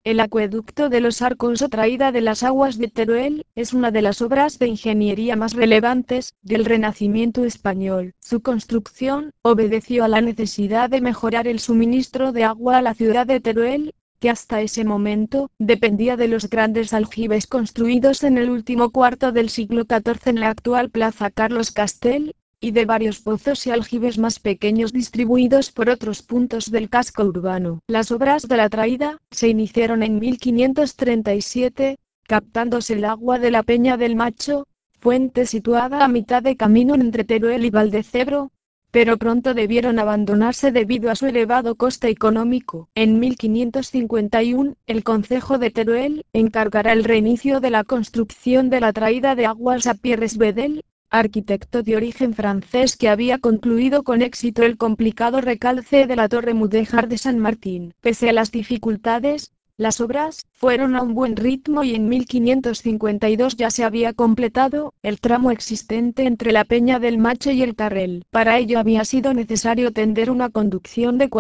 El acueducto de los Arcos o traída de las aguas de Teruel, es una de las obras de ingeniería más relevantes del Renacimiento español. Su construcción obedeció a la necesidad de mejorar el suministro de agua a la ciudad de Teruel, que hasta ese momento dependía de los grandes aljibes construidos en el último cuarto del siglo XIV en la actual Plaza Carlos Castell, y de varios pozos y aljibes más pequeños distribuidos por otros puntos del casco urbano. Las obras de la traída se iniciaron en 1537, captándose el agua de la Peña del Macho, fuente situada a mitad de camino entre Teruel y Valdecebro, pero pronto debieron abandonarse debido a su elevado coste económico. En 1551, el concejo de Teruel encargará el reinicio de la construcción de la traída de aguas a Pierre Vedel, arquitecto de origen francés que había concluido con éxito el complicado recalce de la Torre Mudéjar de San Martín. Pese a las dificultades, las obras fueron a un buen ritmo y en 1552 ya se había completado el tramo existente entre la Peña del Macho y el Carrel. Para ello había sido necesario tender una conducción de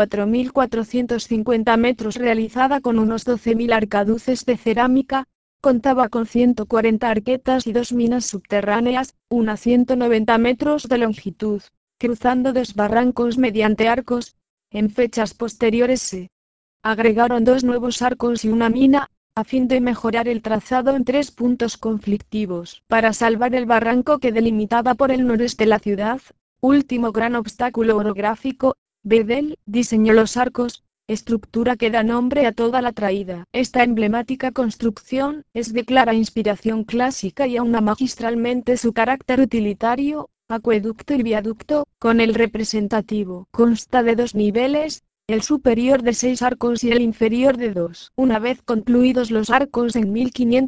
4.450 metros realizada con unos 12.000 arcaduces de cerámica. Contaba con 140 arquetas y 2 minas subterráneas, una 190 metros de longitud, cruzando 2 barrancos mediante arcos. En fechas posteriores se agregaron 2 nuevos arcos y una mina, a fin de mejorar el trazado en 3 puntos conflictivos. Para salvar el barranco que delimitaba por el noreste la ciudad, último gran obstáculo orográfico, Vedel diseñó los arcos, estructura que da nombre a toda la traída. Esta emblemática construcción es de clara inspiración clásica y aúna magistralmente su carácter utilitario, acueducto y viaducto, con el representativo. Consta de 2 niveles, el superior de 6 arcos y el inferior de 2. Una vez concluidos los arcos en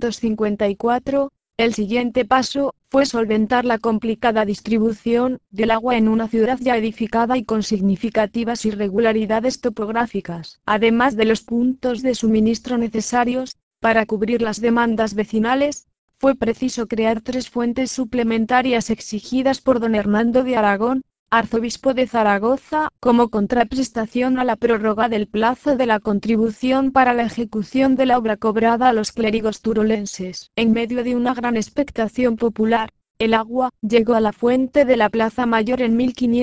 1554, el siguiente paso fue solventar la complicada distribución del agua en una ciudad ya edificada y con significativas irregularidades topográficas, además de los puntos de suministro necesarios para cubrir las demandas vecinales. Fue preciso crear 3 fuentes suplementarias exigidas por don Hernando de Aragón, arzobispo de Zaragoza, como contraprestación a la prórroga del plazo de la contribución para la ejecución de la obra cobrada a los clérigos turolenses. En medio de una gran expectación popular, el agua llegó a la fuente de la Plaza Mayor en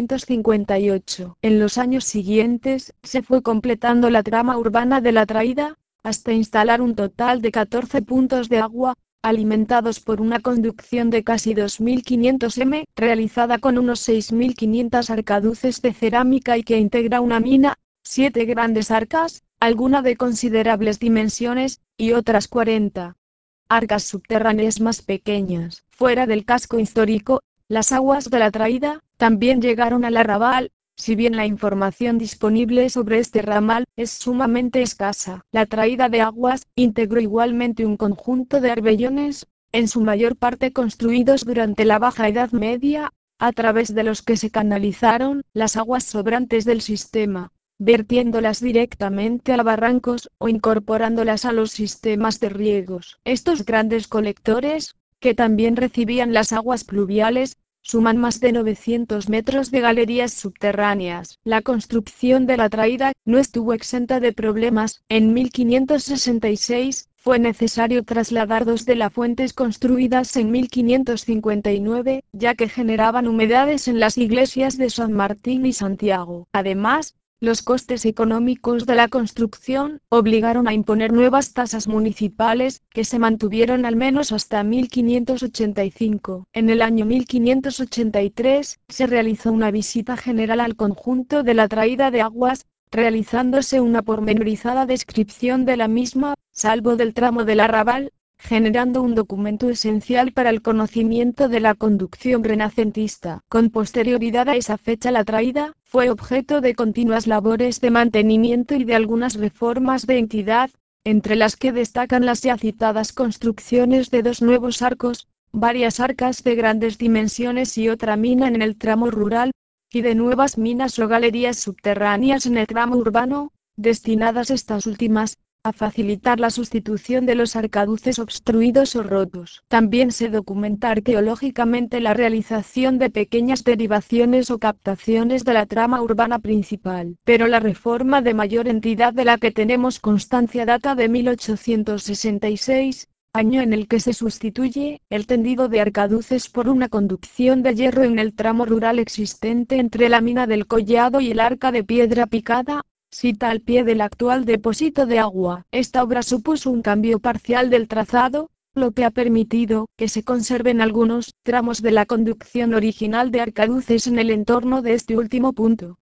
1558. En los años siguientes, se fue completando la trama urbana de la traída, hasta instalar un total de 14 puntos de agua, alimentados por una conducción de casi 2.500 m, realizada con unos 6.500 arcaduces de cerámica y que integra una mina, 7 grandes arcas, alguna de considerables dimensiones, y otras 40 arcas subterráneas más pequeñas. Fuera del casco histórico, las aguas de la traída también llegaron al arrabal. Si bien la información disponible sobre este ramal es sumamente escasa, la traída de aguas integró igualmente un conjunto de arbellones, en su mayor parte construidos durante la Baja Edad Media, a través de los que se canalizaron las aguas sobrantes del sistema, vertiéndolas directamente a barrancos o incorporándolas a los sistemas de riegos. Estos grandes colectores, que también recibían las aguas pluviales, suman más de 900 metros de galerías subterráneas. La construcción de la traída no estuvo exenta de problemas. En 1566, fue necesario trasladar 2 de las fuentes construidas en 1559, ya que generaban humedades en las iglesias de San Martín y Santiago. Además, los costes económicos de la construcción obligaron a imponer nuevas tasas municipales, que se mantuvieron al menos hasta 1585. En el año 1583, se realizó una visita general al conjunto de la traída de aguas, realizándose una pormenorizada descripción de la misma, salvo del tramo del arrabal, generando un documento esencial para el conocimiento de la conducción renacentista. Con posterioridad a esa fecha la traída fue objeto de continuas labores de mantenimiento y de algunas reformas de entidad, entre las que destacan las ya citadas construcciones de 2 nuevos arcos, varias arcas de grandes dimensiones y otra mina en el tramo rural, y de nuevas minas o galerías subterráneas en el tramo urbano, destinadas estas últimas a facilitar la sustitución de los arcaduces obstruidos o rotos. También se documenta arqueológicamente la realización de pequeñas derivaciones o captaciones de la trama urbana principal. Pero la reforma de mayor entidad de la que tenemos constancia data de 1866, año en el que se sustituye el tendido de arcaduces por una conducción de hierro en el tramo rural existente entre la mina del Collado y el arca de piedra picada, cita al pie del actual depósito de agua. Esta obra supuso un cambio parcial del trazado, lo que ha permitido que se conserven algunos tramos de la conducción original de arcaduces en el entorno de este último punto.